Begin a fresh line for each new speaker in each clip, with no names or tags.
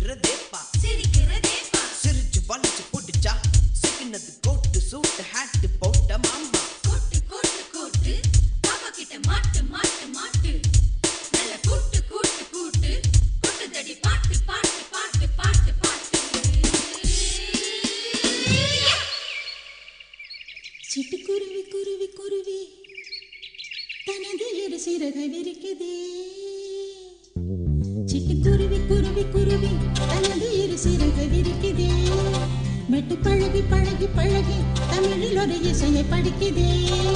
சிரிக்கிறதேப்பா சிரிக்கிறதேப்பா சிரிச்சு வலிச்சு புடிச்சா சிக்கினது கோட்டு சூட்டு ஹேட்டு போட்ட மாமா
கோட்டு கோட்டு கோட்டு பாப்பா கிட்ட மாட்டு மாட்டு மாட்டு நல்ல கூட்டு கூட்டு கூட்டு கூட்டு தடி பாட்டு பாட்டு பாட்டு பாட்டு பாட்டு
சிட்டுக்குருவி குருவி குருவி தனது இரு சிறகை விரிக்குதே சிட்டுக்குருவி குருவி குருவி தனது இரு சிறகை விரிக்குதே மெட்டு பழகி பழகி பழகி தமிழில் ஒரு இசையை படிக்குதே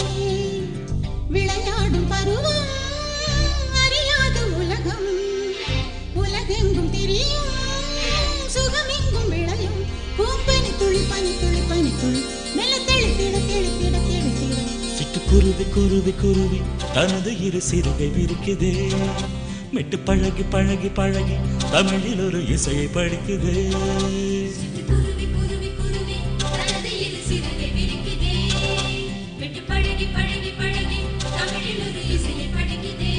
விளையாடும் பருவம் அறியாத உலகம் உலகெங்கும் தெரியும் சுகமெங்கும் விளையும் பூப்பனி துளி பனி துளி பனி துளி மெல்ல தெளி திட தெளி திட தெளி திட
சிட்டுக்குருவி குருவி குருவி தனது இரு சிறுகை விரிக்குதே மெட்டு பழகி பழகி பழகி தமிழில் ஒரு இசையை படிக்குதே
சிட்டுக்குருவி குருவி குருவி தனது இரு சிறகை விரிக்குதே மெட்டு பழகி பழகி பழகி தமிழில் ஒரு இசையை படிக்குதே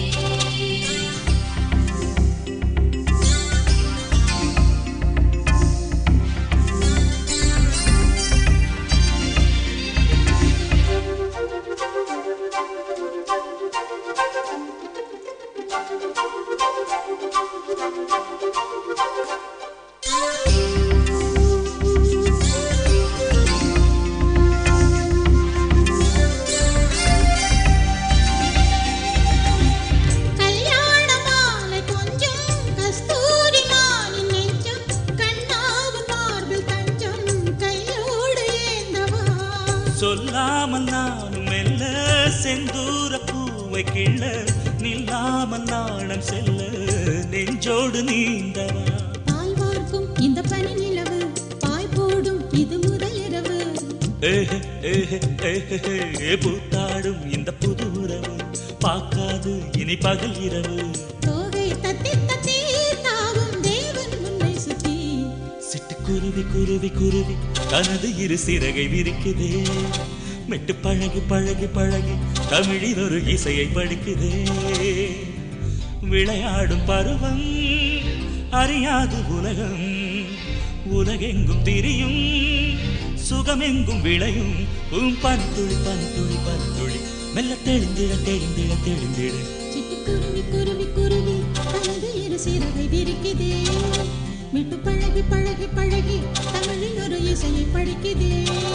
சொல்லாமல் நானும் மெல்ல செந்தூர பூவை கிள்ள நில்லாமல் நாணம் செல்ல நெஞ்சோடு நீந்தவா
பால் வார்க்கும் இந்த பனி நிலவு பாய் போடும் இது முதல் இரவு
பூத்தாடும் இந்த புது உறவு பார்க்காது இனி பகல் இரவு
தோகை தத்தி தத்தி தாவும் தேவன் முன்னை சுத்தி
சிட்டுக்குருவி குருவி குருவி தனது இரு சிறகை விரிக்குதே மெட்டு பழகி பழகி பழகி தமிழில் ஒரு இசையை படிக்குதே விளையாடும் பருவம் அறியாது உலகம் உலகெங்கும் திரியும் சுகமெங்கும் விளையும் பனித்துளி பனித்துளி பனித்துளி மெல்ல தெளிந்திட தெளிந்திட தெளிந்திட
சிட்டுக்குருவி குருவி குருவி தனது இரு சிறகை விரிக்குதே மெட்டு பழகி பழகி பழகி தமிழில் ஒரு இசையை படிக்குதே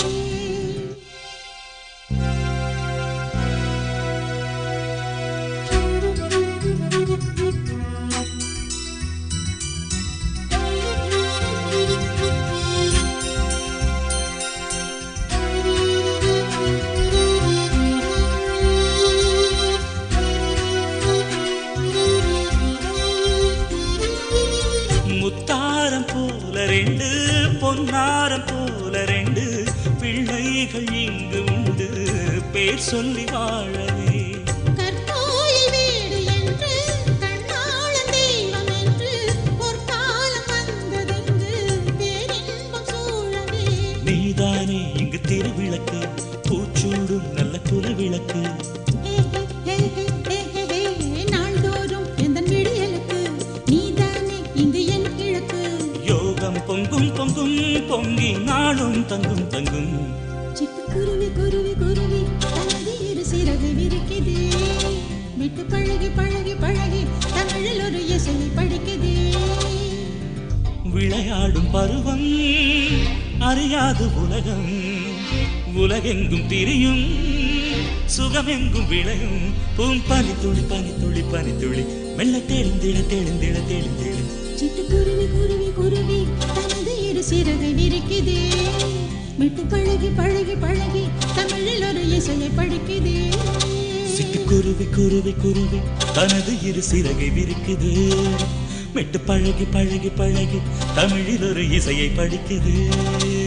முத்தாரம் போல ரெண்டு பொன்னாரம் போல ரெண்டு பிள்ளைகள் இங்கு உண்டு பேர் சொல்லி வாழவே
கற்கோயில் வீடு என்று கண்ணாளன் தெய்வம் என்று பொற்காலம் வந்ததென்று பேரின்பம் சூழவே
நீதானே இங்கு திருவிளக்கு பூச்சூடும் நல்ல குலவிளக்கு
நாள்தோறும் எந்தன் விடியலுக்கு நீதானே இங்கு என் கிழக்கு
யோகம் பொங்கும் பொங்கும் பொங்கி நாளும் தங்கும் தங்கும்
சிட்டுக்குருவி குருவி குருவி தனது இரு சிறகை விரிக்குதே விட்டு பழகி பழகி பழகி தமிழில் ஒரு இசையை படிக்குதே
விளையாடும் பருவம் அறியாது உலகம் உலகெங்கும் திரியும் சுகமெங்கும் விளையும் பனித்துளி பனித்துளி பனித்துளி மெல்ல தெளிந்திட தெளிந்திட தெளிந்திட
சிட்டுக்குருவி குருவி குருவி தனது இரு சிறகை விரிக்குதே விட்டு பழகி பழகி பழகி தமிழில் ஒரு இசையை படிக்குதே
சிட்டுக்குருவி குருவி குருவி தனது இரு சிறகை விரிக்குது மெட்டு பழகி பழகி பழகி தமிழில் ஒரு இசையை படிக்குது